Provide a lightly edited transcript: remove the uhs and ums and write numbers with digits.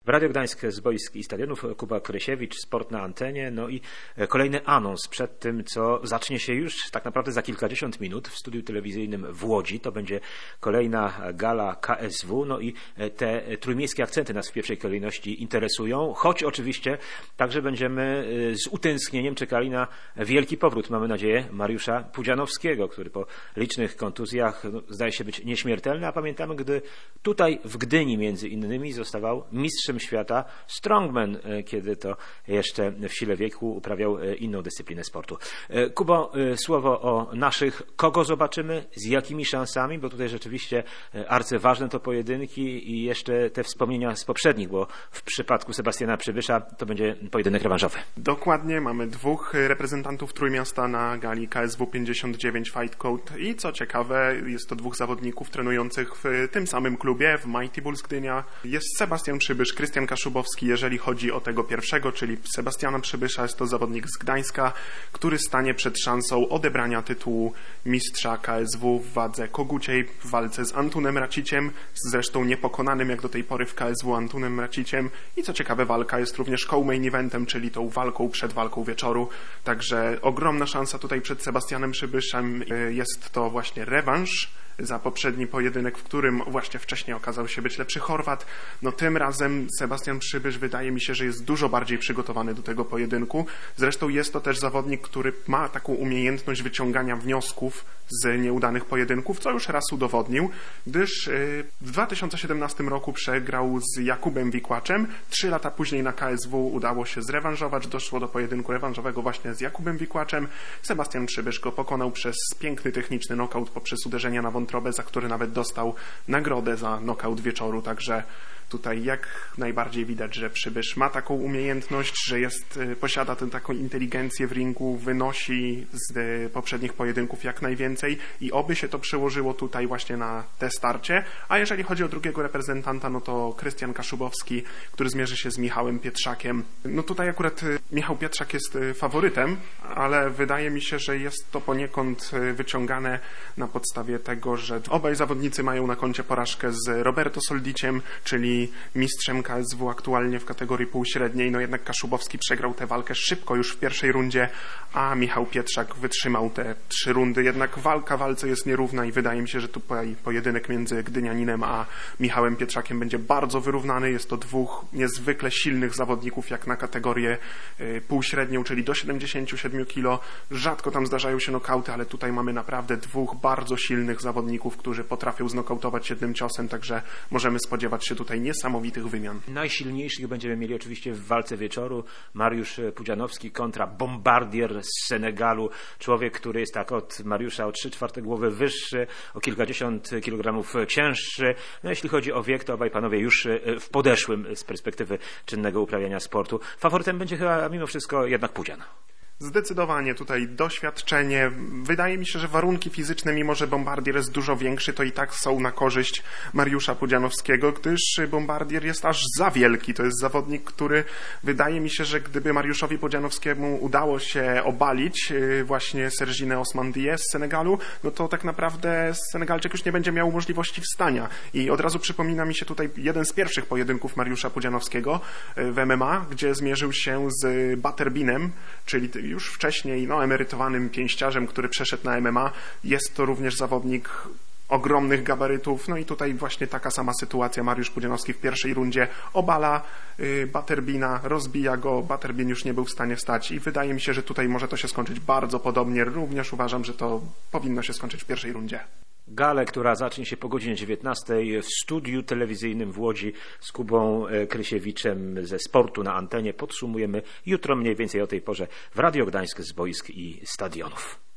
Radio Gdańsk z boisk i stadionów, Kuba Krysiewicz, Sport na antenie. No i kolejny anons przed tym, co zacznie się już tak naprawdę za kilkadziesiąt minut w studiu telewizyjnym w Łodzi. To będzie kolejna gala KSW. No i te trójmiejskie akcenty nas w pierwszej kolejności interesują, choć oczywiście także będziemy z utęsknieniem czekali na wielki powrót, mamy nadzieję, Mariusza Pudzianowskiego, który po licznych kontuzjach zdaje się być nieśmiertelny, a pamiętamy, gdy tutaj w Gdyni między innymi zostawał mistrzem świata strongman, kiedy to jeszcze w sile wieku uprawiał inną dyscyplinę sportu. Kubo, słowo o naszych, kogo zobaczymy, z jakimi szansami, bo tutaj rzeczywiście arcyważne to pojedynki i jeszcze te wspomnienia z poprzednich, bo w przypadku Sebastiana Przybysza to będzie pojedynek rewanżowy. Dokładnie, mamy dwóch reprezentantów Trójmiasta na gali KSW 59 Fight Code i co ciekawe, jest to dwóch zawodników trenujących w tym samym klubie, w Mighty Bulls Gdynia. Jest Sebastian Przybysz, Krystian Kaszubowski. Jeżeli chodzi o tego pierwszego, czyli Sebastiana Przybysza, jest to zawodnik z Gdańska, który stanie przed szansą odebrania tytułu mistrza KSW w wadze koguciej w walce z Antunem Raciciem, zresztą niepokonanym jak do tej pory w KSW Antunem Raciciem. I co ciekawe, walka jest również co-main eventem, czyli tą walką przed walką wieczoru. Także ogromna szansa tutaj przed Sebastianem Przybyszem. Jest to właśnie rewanż za poprzedni pojedynek, w którym właśnie wcześniej okazał się być lepszy Chorwat. No tym razem Sebastian Przybysz wydaje mi się, że jest dużo bardziej przygotowany do tego pojedynku. Zresztą jest to też zawodnik, który ma taką umiejętność wyciągania wniosków z nieudanych pojedynków, co już raz udowodnił, gdyż w 2017 roku przegrał z Jakubem Wikłaczem. 3 lata później na KSW udało się zrewanżować. Doszło do pojedynku rewanżowego właśnie z Jakubem Wikłaczem. Sebastian Przybysz go pokonał przez piękny techniczny knockout poprzez uderzenia na wątrobę, za który nawet dostał nagrodę za knockout wieczoru. Także tutaj jak najbardziej widać, że Przybysz ma taką umiejętność, że posiada tę taką inteligencję w ringu, wynosi z poprzednich pojedynków jak najwięcej i oby się to przełożyło tutaj właśnie na te starcie. A jeżeli chodzi o drugiego reprezentanta, no to Krystian Kaszubowski, który zmierzy się z Michałem Pietrzakiem. No tutaj akurat Michał Pietrzak jest faworytem, ale wydaje mi się, że jest to poniekąd wyciągane na podstawie tego, że obaj zawodnicy mają na koncie porażkę z Roberto Soldiciem, czyli mistrzem KSW aktualnie w kategorii półśredniej. No jednak Kaszubowski przegrał tę walkę szybko już w pierwszej rundzie, a Michał Pietrzak wytrzymał te 3 rundy. Jednak walka walce jest nierówna i wydaje mi się, że tutaj pojedynek między Gdynianinem a Michałem Pietrzakiem będzie bardzo wyrównany. Jest to dwóch niezwykle silnych zawodników jak na kategorię półśrednią, czyli do 77 kg. Rzadko tam zdarzają się nokauty, ale tutaj mamy naprawdę dwóch bardzo silnych zawodników, którzy potrafią znokautować jednym ciosem, także możemy spodziewać się tutaj niesamowitych wymian. Najsilniejszych będziemy mieli oczywiście w walce wieczoru. Mariusz Pudzianowski kontra bombardier z Senegalu. Człowiek, który jest tak od Mariusza o 3/4 głowy wyższy, o kilkadziesiąt kilogramów cięższy. No jeśli chodzi o wiek, to obaj panowie już w podeszłym z perspektywy czynnego uprawiania sportu. Faworytem będzie chyba mimo wszystko jednak Pudzian. Zdecydowanie tutaj doświadczenie. Wydaje mi się, że warunki fizyczne, mimo że Bombardier jest dużo większy, to i tak są na korzyść Mariusza Pudzianowskiego, gdyż Bombardier jest aż za wielki. To jest zawodnik, który wydaje mi się, że gdyby Mariuszowi Pudzianowskiemu udało się obalić właśnie Serginę Osman Diez z Senegalu, no to tak naprawdę Senegalczyk już nie będzie miał możliwości wstania. I od razu przypomina mi się tutaj jeden z pierwszych pojedynków Mariusza Pudzianowskiego w MMA, gdzie zmierzył się z Butterbinem, czyli już wcześniej emerytowanym pięściarzem, który przeszedł na MMA. Jest to również zawodnik ogromnych gabarytów. No i tutaj właśnie taka sama sytuacja. Mariusz Pudzianowski w pierwszej rundzie obala Butterbina, rozbija go. Butterbin już nie był w stanie wstać i wydaje mi się, że tutaj może to się skończyć bardzo podobnie. Również uważam, że to powinno się skończyć w pierwszej rundzie. Galę, która zacznie się po godzinie 19 w studiu telewizyjnym w Łodzi z Kubą Krysiewiczem ze Sportu na antenie. Podsumujemy jutro mniej więcej o tej porze w Radio Gdańsk z boisk i stadionów.